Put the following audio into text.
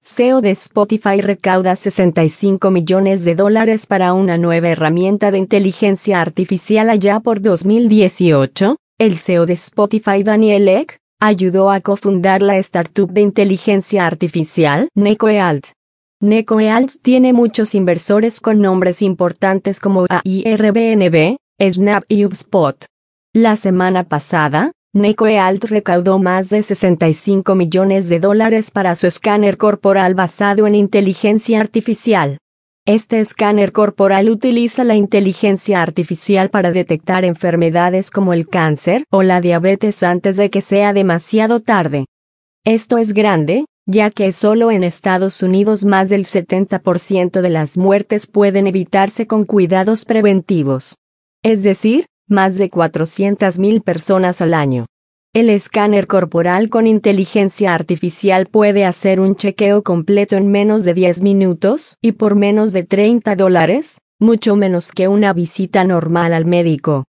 CEO de Spotify recauda $65 millones para una nueva herramienta de inteligencia artificial. Allá por 2018, el CEO de Spotify, Daniel Ek, ayudó a cofundar la startup de inteligencia artificial NekoEalt. NekoEalt tiene muchos inversores con nombres importantes como Airbnb, Snap y HubSpot. La semana pasada, NekoEalt recaudó más de $65 millones para su escáner corporal basado en inteligencia artificial. Este escáner corporal utiliza la inteligencia artificial para detectar enfermedades como el cáncer o la diabetes antes de que sea demasiado tarde. Esto es grande, ya que solo en Estados Unidos más del 70% de las muertes pueden evitarse con cuidados preventivos. Es decir, más de 400,000 personas al año. El escáner corporal con inteligencia artificial puede hacer un chequeo completo en menos de 10 minutos y por menos de $30, mucho menos que una visita normal al médico.